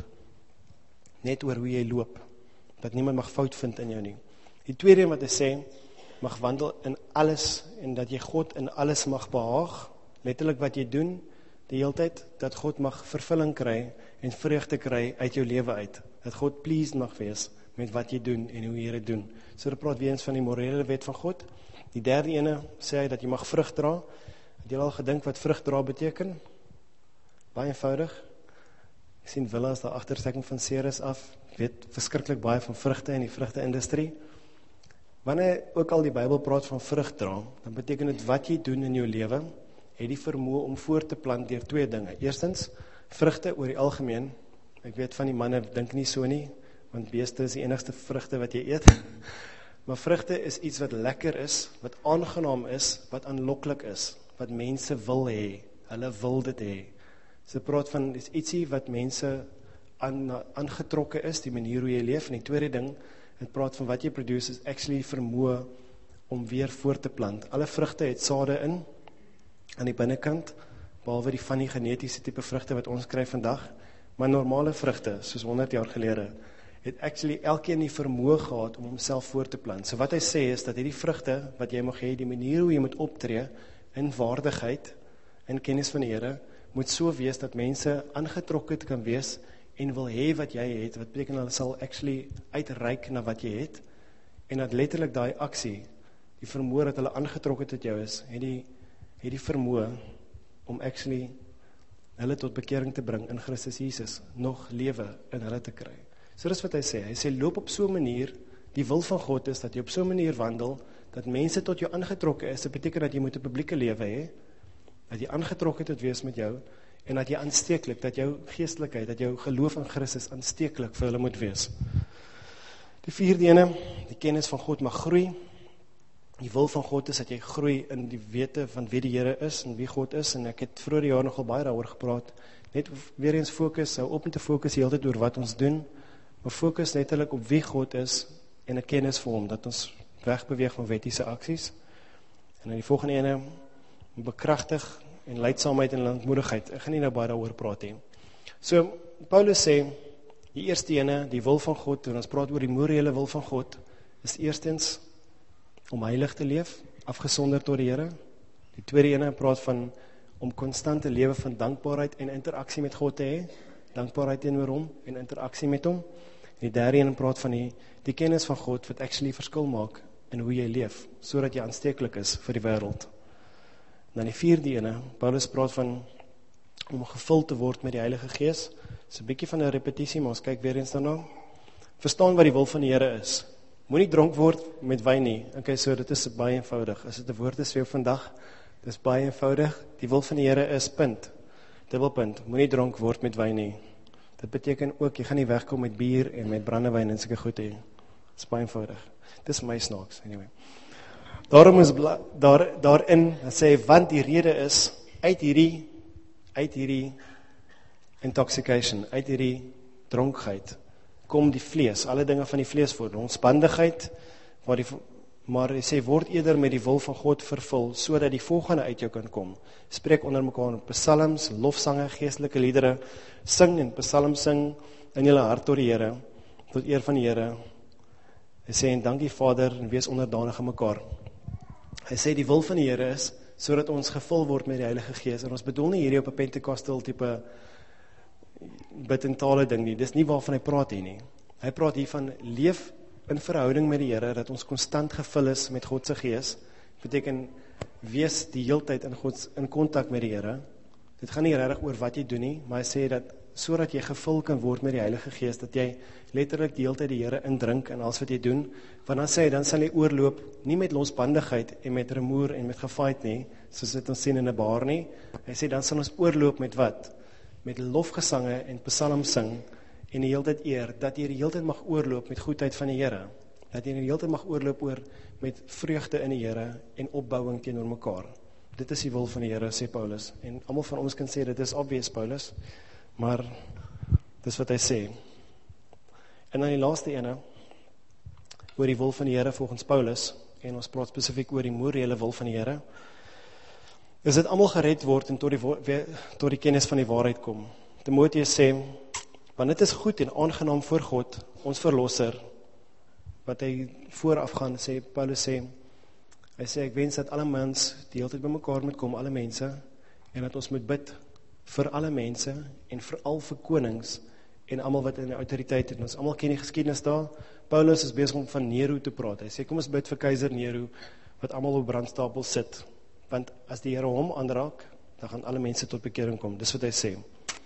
Net oor hoe jy loop, dat niemand mag fout vind in jou nie. Die tweede wat hy sê, mag wandel in alles, en dat jy God in alles mag behaag, letterlik wat jy doen, die hele tyd, dat God mag vervulling kry, en vreugde kry uit jou lewe uit, dat God pleased mag wees, met wat jy doen, en hoe jy dit doen. So dit praat weer eens van die morele wet van God. Die derde ene, sê hy, dat jy mag vrug dra. Het jy al gedink wat vrug dra beteken? Baie eenvoudig. Ek sien Willas daar agterstekking van Ceres af, weet verskriklik baie van vrugte en die vrugte-industrie. Wanneer ook al die Bybel praat van vrug dra, dan beteken dit wat jy doen in jou lewe, het die vermoë om voort te plant deur 2 dinge. Eerstens, vrugte oor die algemeen. Ek weet van die manne dink nie so nie, want beeste is die enigste vrugte wat jy eet. Maar vrugte is iets wat lekker is, wat aangenaam is, wat aanloklik is, wat mense wil hê. Hulle wil dit hê. So praat van, is ietsie wat mense aangetrokke is, die manier hoe jy leef. En die tweede ding, het praat van wat jy produce, is actually vermoë om weer voort te plant. Alle vrugte het sade in, aan die binnekant, behalwe die van die genetiese type vrugte wat ons kry vandag, maar normale vrugte, soos 100 jaar gelede, het actually elkeen die vermoë gehad om homself voort te plant. So wat hy sê is, dat hierdie vrugte, wat jy mag hê, die manier hoe jy moet optree, in waardigheid, in kennis van die Here, moet so wees, dat mense aangetrokke kan wees, en wil hê wat jy het, wat beteken hulle sal actually uitreik na wat jy het, en dat letterlik daai aksie, die vermoë dat hulle aangetrokke tot jou is, het die vermoë om actually hulle tot bekering te bring in Christus Jesus, nog lewe in hulle te kry. So dis wat hy sê, loop op so 'n manier, die wil van God is, dat jy op so 'n manier wandel, dat mense tot jou aangetrokke is, dit beteken dat jy moet 'n publieke lewe hê, dat jy aangetrokke tot wees met jou, en dat jy aansteeklik, dat jou geestelikheid, dat jou geloof in Christus aansteeklik vir hulle moet wees. Die vierde ene, die kennis van God mag groei. Die wil van God is dat jy groei in die wete van wie die Here is en wie God is, en ek het vroeger jaar nogal baie daaroor gepraat, net weer eens fokus, hou op om te fokus die hele tyd oor wat ons doen, maar fokus letterlik op wie God is, en 'n kennis vir hom, dat ons wegbeweeg van wettiese aksies, en in die volgende ene, bekragtig, en leidsaamheid en lankmoedigheid, ek gaan nie nou baie daaroor praat hê. So, Paulus sê, die eerste ene, die wil van God, en ons praat oor die morele wil van God, is eerstens, om heilig te leef, afgesonder tot die Here. Die tweede ene praat van om konstante lewe van dankbaarheid en interaksie met God te hê, dankbaarheid teenoor hom en interaksie met hom. En die derde ene praat van die kennis van God wat actually verskil maak in hoe jy leef, sodat jy aansteeklik is vir die wêreld. Dan die vierde ene, Paulus praat van om gevul te word met die Heilige Gees. Dis 'n bietjie van 'n repetisie, maar ons kyk weer eens daarna. Verstaan wat die wil van die Here is. Moenie dronk word met wyn nie. Okay, so dit is baie eenvoudig. As dit 'n woord is vir jou vandag, dis baie eenvoudig. Die wil van die Here is punt. Dubbelpunt. Moenie dronk word met wyn nie. Dit beteken ook, jy gaan nie wegkom met bier en met brandewyn en sulke goed hê. Dis baie eenvoudig. Dis my snaaks, anyway. Daarom is daarin, dat sê, want die rede is, uit hierdie intoxication, uit hierdie dronkheid, kom die vlees, alle dinge van die vlees voor, ontspandigheid, maar hy sê, word eerder met die wil van God vervul, so dat die volgende uit jou kan kom. Spreek onder mekaar op psalms, lofsange, geestelike liedere, sing en psalms sing in julle hart tot die Here, tot eer van die Here. Hy sê, en dankie Vader, en wees onderdanig aan mekaar. Hy sê, die wil van die Here is, so dat ons gevul word met die Heilige Gees, en ons bedoel nie hierdie op 'n Pentecostal type bid en tale ding nie, dis nie waarvan hy praat hier nie. Hy praat hier van leef in verhouding met die Here, dat ons konstant gevul is met God se Gees, beteken wees die heeltyd in kontak met die Here. Dit gaan nie regtig oor wat jy doen nie, maar hy sê dat sodat jy gevul kan word met die Heilige Gees, dat jy letterlik die heeltyd die Here indrink in alles wat jy doen, want dan sê hy, dan sal jy oorloop, nie met losbandigheid en met rumoer en met gefight nie, soos dit ons sien in 'n bar nie. Hy sê, dan sal ons oorloop met wat? Met lofgesange en psalms sing, en die heeltyd eer, dat jy die heeltyd mag oorloop met goedheid van die Here, dat jy die heeltyd mag oorloop met vreugde in die Here, en opbouing teenoor mekaar. Dit is die wil van die Here, sê Paulus, en almal van ons kan sê, dit is obvious, Paulus, maar dis wat hy sê. En dan die laaste ene, oor die wil van die Here volgens Paulus, en ons praat spesifiek oor die morele wil van die Here, is dit almal gered word en tot die kennis van die waarheid kom. Timoteus sê, want dit is goed en aangenaam voor God, ons verlosser, wat hy voorafgaan, sê Paulus sê, hy sê, ek wens dat alle mens die hele tyd by mekaar moet kom, alle mense, en dat ons moet bid vir alle mense, en veral vir konings, en almal wat in die autoriteit het, en ons almal ken die geskiedenis daar. Paulus is besig om van Nero te praat, hy sê, kom ons bid vir keizer Nero, wat almal op brandstapel sit, want as die Here hom aanraak, dan gaan alle mense tot bekering kom, dis wat hy sê.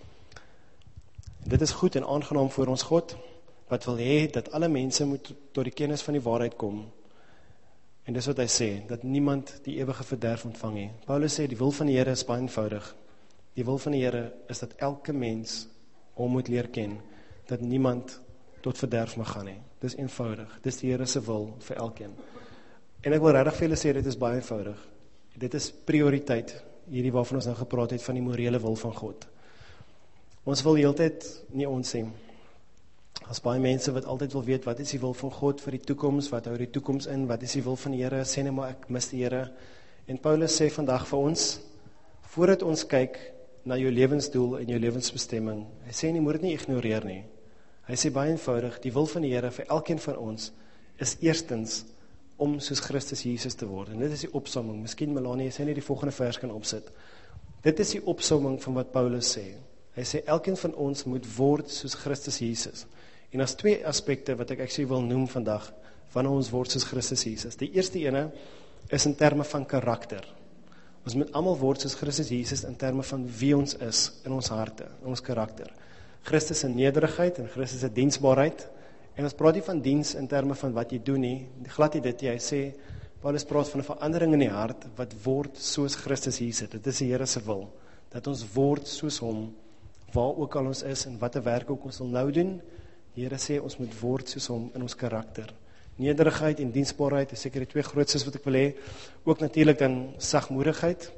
Dit is goed en aangenaam voor ons God, wat wil hê, dat alle mense moet tot die kennis van die waarheid kom, en dis wat hy sê, dat niemand die ewige verderf ontvang nie. Paulus sê, die wil van die Here is baie eenvoudig, die wil van die Here is dat elke mens hom moet leer ken, dat niemand tot verderf mag gaan nie. Dis eenvoudig, dis die Here se wil vir elkeen. En ek wil regtig vir julle sê, dit is baie eenvoudig. Dit is prioriteit, hierdie waarvan ons nou gepraat het, van die morele wil van God. Ons wil heeltyd, nie ons sê, as baie mense wat altyd wil weet, wat is die wil van God vir die toekoms, wat hou die toekoms in, wat is die wil van die Here, sê net maar ek mis die Here. En Paulus sê vandag vir ons, voordat ons kyk na jou lewensdoel en jou lewensbestemming, hy sê nie, moet dit nie ignoreer nie. Hy sê baie eenvoudig, die wil van die Here vir elkeen van ons, is eerstens om soos Christus Jesus te word. En dit is die opsomming, miskien Melanie, sê nie die volgende vers kan opsit. Dit is die opsomming van wat Paulus sê. Hy sê, elkeen van ons moet word soos Christus Jesus. En as twee aspekte wat ek actually wil noem vandag, van ons word soos Christus Jesus. Die eerste ene is in terme van karakter. Ons moet almal word soos Christus Jesus in terme van wie ons is, in ons harte, in ons karakter. Christus in nederigheid en Christus in diensbaarheid. En ons praat nie van diens in terme van wat jy doen nie, glad nie dit, hy sê, Paulus praat van 'n verandering in die hart, wat word soos Christus Jesus. Dit is die Here se wil, dat ons word soos hom, waar ook al ons is, en wat 'n werk ook ons wil nou doen. Die Here sê, ons moet word soos hom in ons karakter. Nederigheid en diensbaarheid is seker die twee grootstes wat ek wil hê. Ook natuurlik dan sagmoedigheid.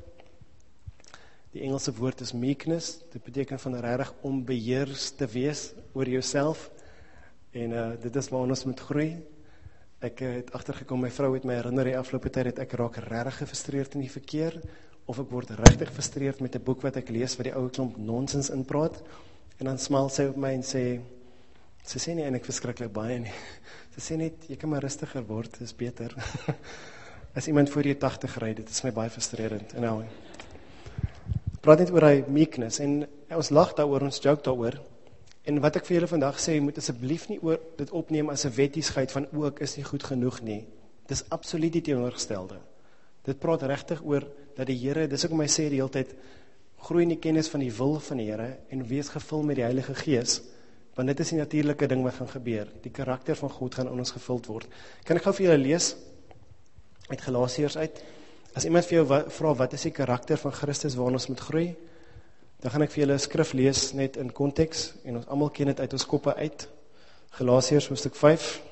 Die Engelse woord is meekness. Dit beteken van regtig om beheers te wees oor jouself. En dit is waar ons moet groei. Ek het agtergekom, my vrou het my herinner die afgelope tyd dat ek raak regtig gefrustreerd in die verkeer, of ek word regtig gefrustreerd met 'n boek wat ek lees wat die ou klomp nonsens inpraat, en dan smaal sy op my en sy sê nie eintlik verskriklik baie nie. Sy sê net, jy kan maar rustiger word, dis beter. As iemand voor jou 80 ry, dit is my baie frustrerend. En nou, praat net oor hy meekness, en ons lag daaroor, ons joke daaroor, en wat ek vir julle vandag sê, moet asseblief nie dit opneem as 'n wettigheid van, ek is nie goed genoeg nie. Dis absoluut die teenoorgestelde. Dit praat regtig oor, dat die Here, dis ook om my sê die hele tyd, groei in die kennis van die wil van die Here, en wees gevul met die Heilige Gees, want dit is die natuurlike ding wat gaan gebeur. Die karakter van God gaan in ons gevuld word. Kan ek gou vir julle lees, uit Galasiërs uit? As iemand vir jou vra, wat is die karakter van Christus waarin ons moet groei? Dan gaan ek vir julle 'n skrif lees, net in konteks, en ons almal ken dit uit ons koppe uit. Galasiërs hoofstuk 5.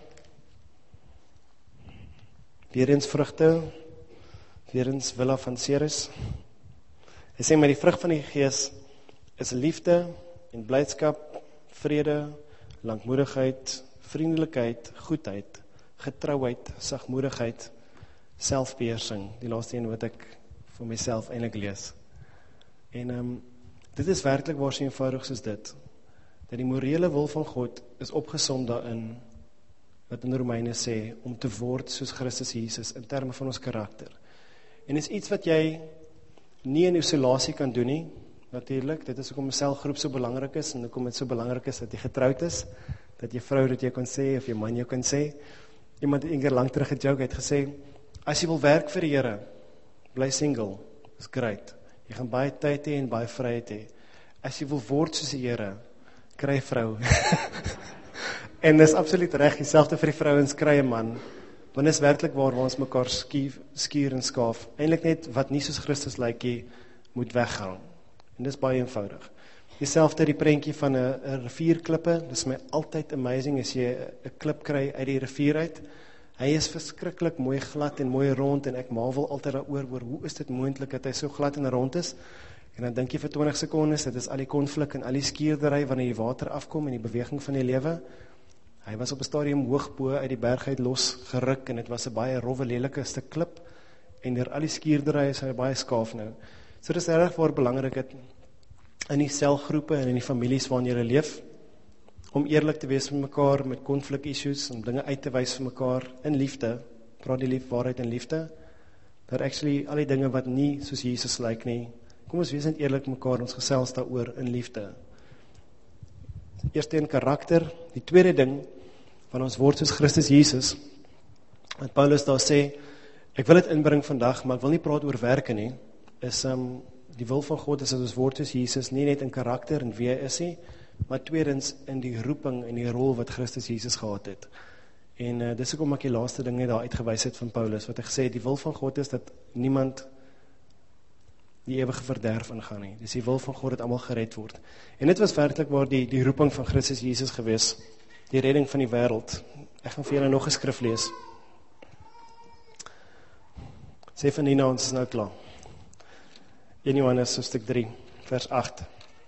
Weer eens vrugte, weer eens Villa van Ceres. Hy sê, maar die vrug van die Gees is liefde en blydskap, vrede, lankmoedigheid, vriendelikheid, goedheid, getrouheid, sagmoedigheid, selfbeheersing. Die laaste een wat ek vir myself eintlik lees. En dit is werklik waar so eenvoudig soos dit, dat die morele wil van God is opgesom daarin, wat in Romeine sê, om te word soos Christus Jesus, in terme van ons karakter. En is iets wat jy nie in isolasie kan doen nie, natuurlijk, dit is hoekom 'n selgroep so belangrik is, en hoekom dit so belangrik is dat jy getroud is, dat jy vrou dit jy kan sê, of jy man jy kan sê. Iemand het eendag lang terug gejoke, het gesê, as jy wil werk vir die Here, bly single, is great. Jy gaan baie tyd hê en baie vryheid hê. As jy wil word soos die Here, kry 'n vrou. En dis absoluut reg, dieselfde vir die vrouens, kry 'n man. Want dis werklik waar ons mekaar skuur en skaaf. Eintlik net wat nie soos Christus lyk nie, moet weggaan. En dis baie eenvoudig. Dieselfde die prentjie van 'n rivierklippe, dis my altyd amazing as jy 'n klip kry uit die rivier uit. Hy is verskriklik mooi glad en mooi rond, en ek marvel altyd daaroor, hoe is dit moontlik dat hy so glad en rond is? En dan dink jy vir 20 sekondes, dit is al die konflik en al die skierdery wanneer die water afkom en die beweging van die lewe. Hy was op 'n stadium hoogbo uit die berg uit los geruk, en dit was 'n baie rowwe lelike stuk klip, en deur al die skierdery is hy baie skaaf nou. So dis regtig waar belangrik het, in die selgroepe en in die families waarin jy leef, om eerlik te wees met mekaar, met conflict issues, om dinge uit te wys vir mekaar, in liefde, praat die waarheid in liefde, dat actually al die dinge wat nie soos Jesus lyk nie, kom ons wees net eerlik met mekaar, ons gesels daaroor in liefde. Eerste in karakter, die tweede ding, van ons word soos Christus Jesus, wat Paulus daar sê, ek wil dit inbring vandag, maar ek wil nie praat oor werke nie, is die wil van God is dat ons word soos Jesus, nie net in karakter en wie hy is nie, maar tweedens in die roeping en die rol wat Christus Jesus gehad het. En dis ook om ek die laaste ding net daar uitgewys het van Paulus, wat hy gesê het, die wil van God is dat niemand die ewige verderf ingaan nie. Dis die wil van God dat almal gered word. En dit was werklik waar die roeping van Christus Jesus gewees. die redding van die wêreld. Ek gaan vir julle nog 'n skrif lees. Sê van Nina, ons is nou klaar. 1 Johannes hoofstuk 3, vers 8.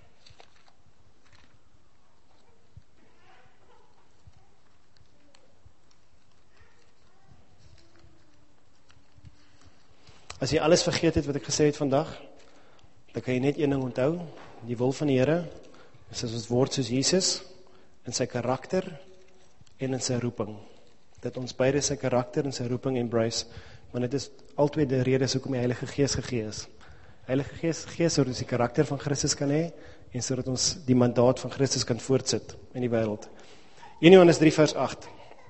As jy alles vergeet het wat ek gesê het vandag, dan kan jy net een ding onthou, die wil van die Here is as ons word soos Jesus, in sy karakter en in sy roeping. Dat ons beide sy karakter en sy roeping embrace, want dit is altyd die redes hoekom die Heilige Gees gegee is. Heilige Gees gegee sodat ons die karakter van Christus kan hê, en sodat ons die mandaat van Christus kan voortsit in die wêreld. 1 Johannes 3 vers 8.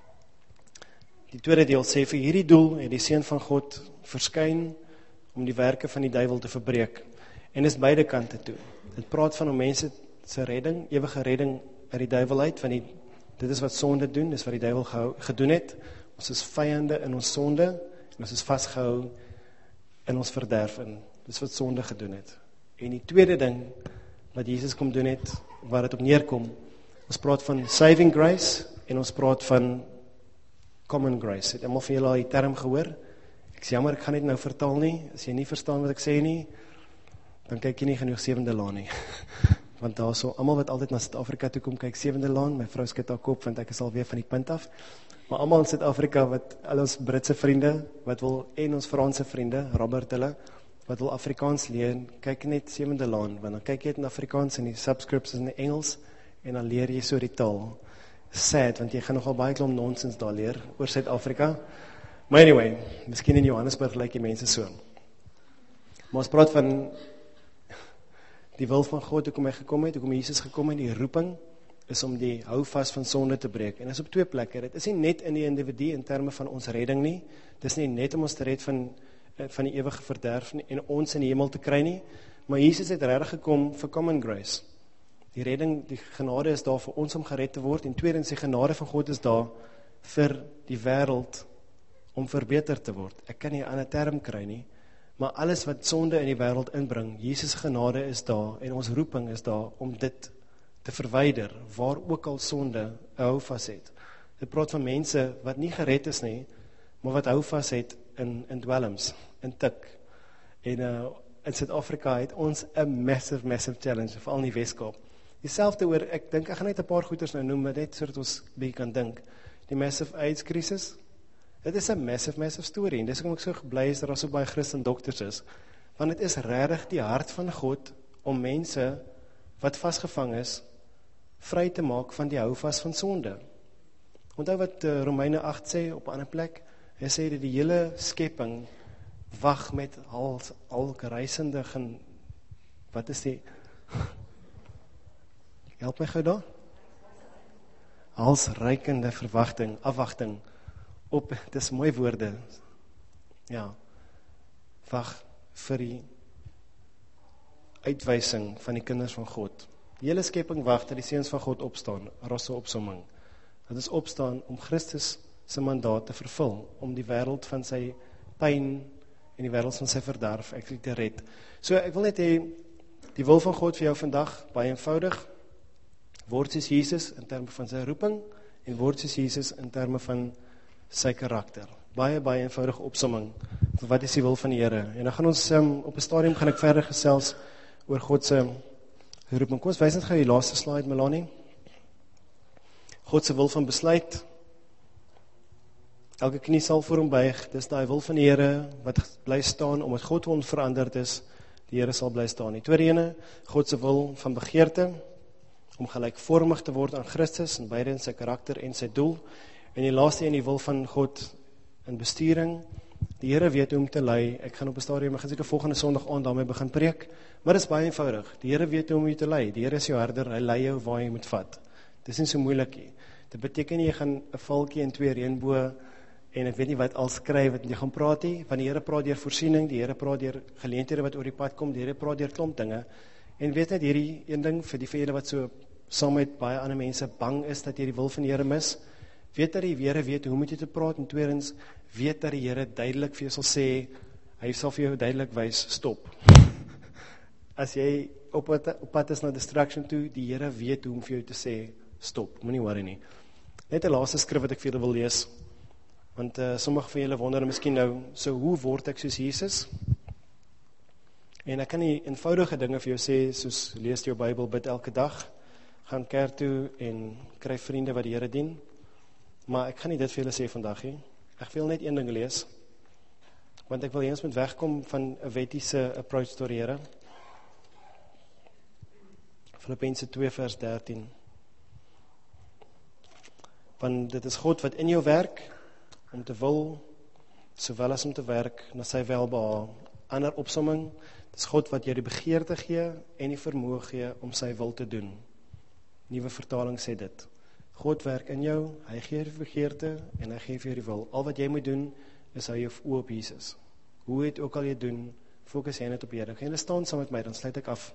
Die tweede deel sê, vir hierdie doel het die Seun van God verskyn om die werke van die duiwel te verbreek. En dis beide kante toe. Dit praat van om mense se redding, ewige redding uit die duiwel uit, want dit is wat sonde doen, dis wat die duiwel gedoen het. Ons is vyande in ons sonde, en ons is vasgehou in ons verderf in. Dis wat sonde gedoen het. En die tweede ding wat Jesus kom doen het, waar dit op neerkom, ons praat van saving grace, en ons praat van common grace. Het almal van julle al die term gehoor? Ek sê jammer, ek gaan net nou vertaal nie, as jy nie verstaan wat ek sê nie, dan kyk jy nie genoeg Sewende Laan nie. Want daar so, almal wat altyd na Suid-Afrika toe kom, kyk Sewende Laan, my vrou skud haar kop, want ek is al weer van die punt af, maar almal in Suid-Afrika, al ons Britse vriende, wat wil, en ons Franse vriende, Robert hulle, wat wil Afrikaans leer, kyk net Sewende Laan, want dan kyk jy het in Afrikaans, en die subscripts is in die Engels, en dan leer jy so die taal. Sad, want jy gaan nogal baie klomp nonsens daar leer, oor Suid-Afrika. Maar anyway, miskien in Johannesburg lyk die mense so. Maar ons praat van die wil van God, hoekom hy gekom het, hoekom Jesus gekom het, die roeping, is om die houvas van sonde te breek. En dit is op twee plekke. Dit is nie net in die individu in terme van ons redding nie. Dit is nie net om ons te red van die ewige verderf nie, en ons in die hemel te kry nie. Maar Jesus het regtig gekom vir common grace. Die redding, die genade is daar vir ons om gered te word, en tweedens, die genade van God is daar vir die wêreld om verbeter te word. Ek kan nie 'n ander term kry nie, maar alles wat sonde in die wêreld inbring, Jesus genade is daar, en ons roeping is daar om dit te verwyder, waar ook al sonde 'n houvas het. Dit praat van mense wat nie gered is nie, maar wat houvas het in dwelms, in tik. En in Suid-Afrika het ons 'n massive challenge, veral in die Weskaap. Dieselfde oor, ek dink, ek gaan net 'n paar goeters nou noem, net sodat ons bietjie kan dink. Die massive AIDS crisis, dit is 'n massive story, en dis hoekom ek so bly is dat daar so baie Christen dokters is, want dit is regtig die hart van God, om mense wat vasgevang is, vry te maak van die houvas van sonde. Onthou wat Romeine 8 sê, op 'n ander plek, hy sê dat die hele skepping wag met al reisende, wat is die, help my gou daar, halsreikende verwagting, afwagting, op, dis mooi woorde, ja, wag vir die uitwysing van die kinders van God. Die hele skepping wag dat die seuns van God opstaan, rosse opsomming. Dat is opstaan om Christus se mandaat te vervul, om die wêreld van sy pyn en die wêreld van sy verderf eintlik te red. So ek wil net hê, die wil van God vir jou vandag, baie eenvoudig, word soos Jesus in terme van sy roeping, en word soos Jesus in terme van sy karakter. Baie eenvoudige opsomming, van wat is die wil van die Here. En dan gaan ons, op 'n stadium gaan ek verder gesels, oor God se roeping. Kom ons wys net gou die laaste slide, Melanie. God se wil van besluit. Elke knie sal voor hom buig. Dis daai wil van die Here wat bly staan, omdat God onveranderd is. Die Here sal bly staan. Die tweede ene, God se wil van begeerte, om gelykvormig te word aan Christus, en beide in sy karakter en sy doel. En die laaste een, die wil van God in besturing. Die Here weet hoe om te lei. Ek gaan op 'n stadium, ek gaan seker volgende Sondag aand daarmee begin preek, maar dit is baie eenvoudig. Die Here weet hoe om jou te lei. Die Here is jou herder, hy lei jou waar jy moet vat. Dit is nie so moeilik nie. Dit beteken nie jy gaan 'n valkie en 2 reënboë en ek weet nie wat al skryf wat jy gaan praat nie, want die Here praat deur voorsiening, die Here praat deur geleenthede wat oor die pad kom, die Here praat deur klomp dinge. En weet net hierdie een ding vir julle wat so saam met baie ander mense bang is dat jy die wil van die Here mis. Weet dat die Here weet hoe moet jy te praat, en tweedens weet dat die Here duidelik vir jou sal sê, hy sal vir jou duidelik wys, stop. As jy op pad is na distraction toe, die Here weet hoe om vir jou te sê, stop, moenie worry nie. Net 'n laaste skrif wat ek vir julle wil lees, want sommige van julle wonder miskien nou, so hoe word ek soos Jesus? En ek kan nie eenvoudige dinge vir jou sê, soos lees jou Bybel, bid elke dag, gaan kerk toe en kry vriende wat die Here dien, maar ek gaan nie dit vir julle sê vandag nie. Ek wil net een ding lees, want ek wil hê ons moet wegkom van 'n wettiese approach tot die Here. Filippense 2 vers 13. Want dit is God wat in jou werk, om te wil, sowel as om te werk, na sy welbehae. Ander opsomming, dit is God wat jou die begeerte gee, en die vermoë gee, om sy wil te doen. Nuwe vertaling sê dit. God werk in jou, hy gee die begeerte, en hy gee vir jou die wil. Al wat jy moet doen, is hou jou oë op Jesus. Hoe het ook al jy doen, fokus jy net op Here. Kan jy staan saam met my, dan sluit ek af.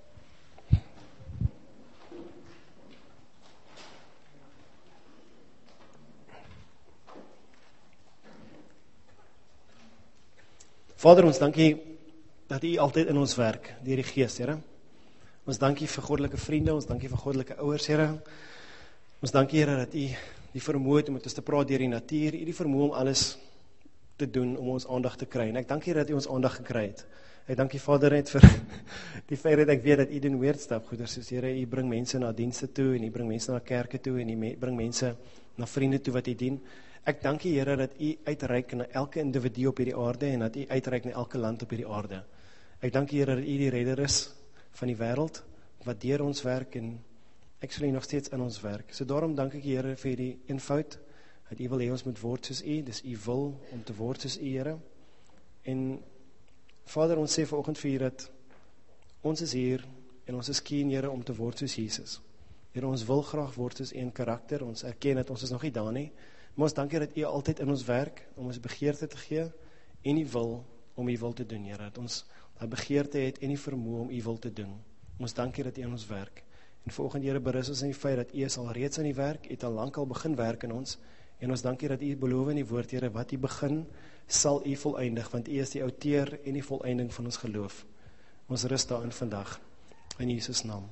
Vader, ons dankie dat U altyd in ons werk, deur die Gees, Here. Ons dankie vir goddelike vriende, ons dankie vir goddelike ouers, Here. Ons dankie, Here, dat U die vermoë het om met ons te praat deur die natuur, U die vermoë om alles te doen om ons aandag te kry. En ek dankie dat U ons aandag gekry het. Ek dankie, Vader, net vir die feit dat ek weet dat U doen weird stuff goeders, soos Here, U bring mense na dienste toe, en U bring mense na kerke toe, en U bring mense na vriende toe wat U dien. Ek dank U, Here, dat U uitreik na elke individu op hierdie aarde, en dat U uitreik na elke land op hierdie aarde. Ek dank U, Here, dat U die redder is van die wêreld, wat deur ons werk, en ek sal nog steeds in ons werk. So daarom dank ek U, Here, vir die eenvoud, dat U wil hê ons moet word soos U, dis U wil om te word soos U, Here. En Vader, ons sê vanoggend vir U dat ons is hier, en ons is keen, Here, om te word soos Jesus. Here, ons wil graag word soos U in karakter, ons erken dat ons is nog nie daar nie, maar ons dank U dat U altyd in ons werk, om ons begeerte te gee, en die wil, om U wil te doen, Here, dat ons die begeerte het, en die vermoë om U wil te doen. Ons dank U dat U in ons werk. En vanoggend, Here, berus ons in die feit dat U is al reeds aan die werk, het al lank al begin werk in ons, en ons dank U dat U beloof in die woord, Here, wat U begin, sal U voleindig, want U is die outeur en die volleinding van ons geloof. Ons rus daarin vandag, in Jesus naam.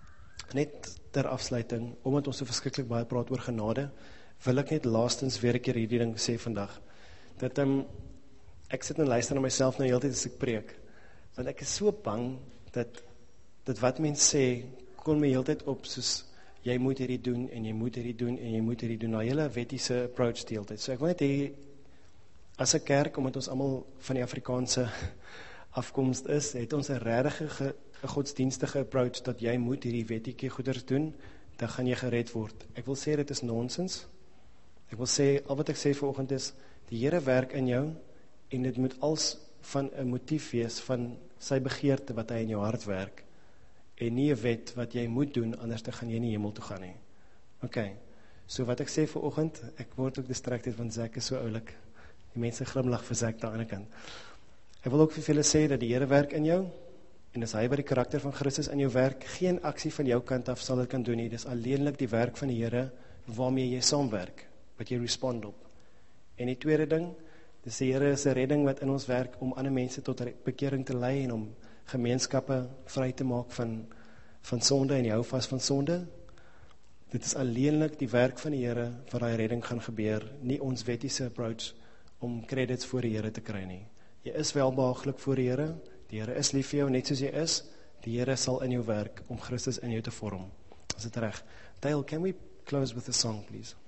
Net ter afsluiting, omdat ons so verskriklik baie praat oor genade, wil ek net laastens weer 'n keer hierdie ding sê vandag, dat ek sit en luister na myself nou heeltyd as ek preek, want ek is so bang, dat wat mens sê, kom my heeltyd op, soos, jy moet hierdie doen, en jy moet hierdie doen, en jy moet hierdie doen, nou hele wettiese approach die heeltyd. So ek wil net hê, as 'n kerk, omdat ons almal van die Afrikaanse afkomst is, het ons 'n regtige godsdienstige approach, dat jy moet hierdie wettieke goeders doen, dan gaan jy gered word. Ek wil sê, dit is nonsens. Ek wil sê, al wat ek sê vanoggend is, die Here werk in jou, en dit moet als van 'n motief wees, van sy begeerte, wat hy in jou hart werk, en nie 'n wet wat jy moet doen, anders dan gaan jy nie hemel toe gaan nie. Ok, so wat ek sê vanoggend, ek word ook distracted, want Zak is so oulik, die mense glimlag vir Zak daar aan die kant. Ek wil ook vir julle sê, dat die Here werk in jou, en as hy wat die karakter van Christus in jou werk, geen aksie van jou kant af sal dit kan doen nie, dis alleenlik die werk van die Here, waarmee jy saamwerk, wat jy respond op. En die tweede ding, dis die Here is 'n redding wat in ons werk, om ander mense tot bekering te lei, en om gemeenskappe vry te maak van sonde, en die hou vas van sonde. Dit is alleenlik die werk van die Here, waar die redding gaan gebeur, nie ons wettiese approach, om credits voor die Here te kry nie. Jy is welbehaaglik voor die Here is lief vir jou, net soos jy is, die Here sal in jou werk, om Christus in jou te vorm. Is dit reg? Dale, can we close with a song, please?